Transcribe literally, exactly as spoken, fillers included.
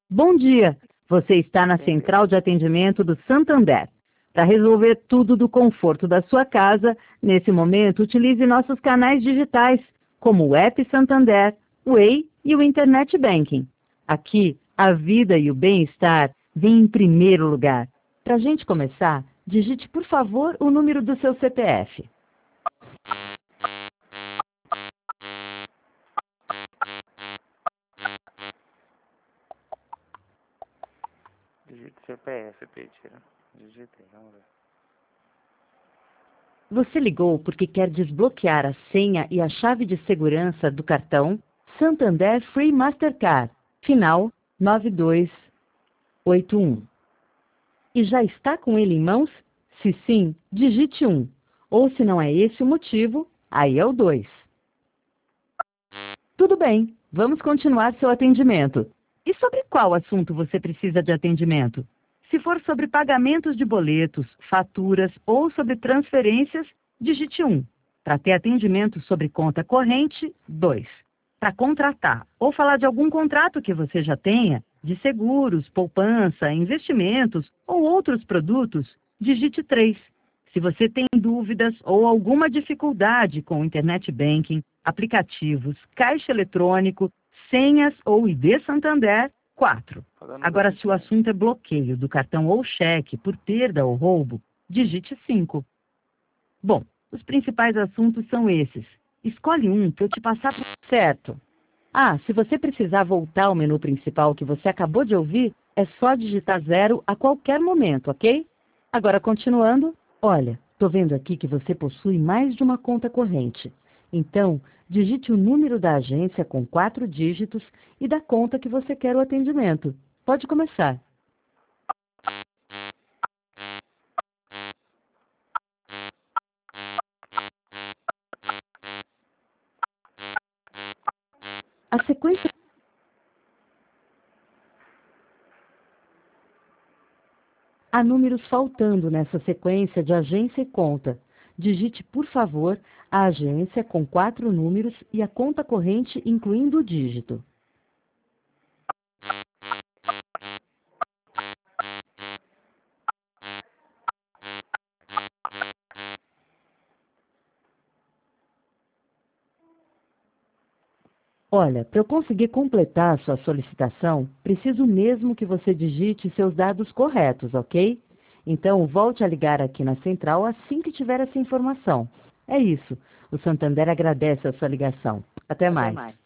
Bom dia! Você está na central de atendimento do Santander. Para resolver tudo do conforto da sua casa, nesse momento utilize nossos canais digitais, como o App Santander, o Way e o Internet Banking. Aqui, a vida e o bem-estar vêm em primeiro lugar. Para a gente começar, digite por favor o número do seu C P F. Digite C P F, Peter. Digitei, vamos ver. Você ligou porque quer desbloquear a senha e a chave de segurança do cartão Santander Free Mastercard, final nove dois oito um. E já está com ele em mãos? Se sim, digite um. Ou se não é esse o motivo, aí é o dois. Tudo bem, vamos continuar seu atendimento. E sobre qual assunto você precisa de atendimento? Se for sobre pagamentos de boletos, faturas ou sobre transferências, digite um. Para ter atendimento sobre conta corrente, dois. Para contratar ou falar de algum contrato que você já tenha, de seguros, poupança, investimentos ou outros produtos, digite três. Se você tem dúvidas ou alguma dificuldade com Internet Banking, aplicativos, caixa eletrônico, senhas ou I D Santander, quatro. Agora, se o assunto é bloqueio do cartão ou cheque por perda ou roubo, digite cinco. Bom, os principais assuntos são esses. Escolhe um que eu te passar por certo. Ah, se você precisar voltar ao menu principal que você acabou de ouvir, é só digitar zero a qualquer momento, ok? Agora, continuando, olha, estou vendo aqui que você possui mais de uma conta corrente. Então, digite o número da agência com quatro dígitos e da conta que você quer o atendimento. Pode começar. A sequência... Há números faltando nessa sequência de agência e conta. Digite, por favor, a agência com quatro números e a conta corrente incluindo o dígito. Olha, para eu conseguir completar a sua solicitação, preciso mesmo que você digite seus dados corretos, ok? Então, volte a ligar aqui na central assim que tiver essa informação. É isso. O Santander agradece a sua ligação. Até mais.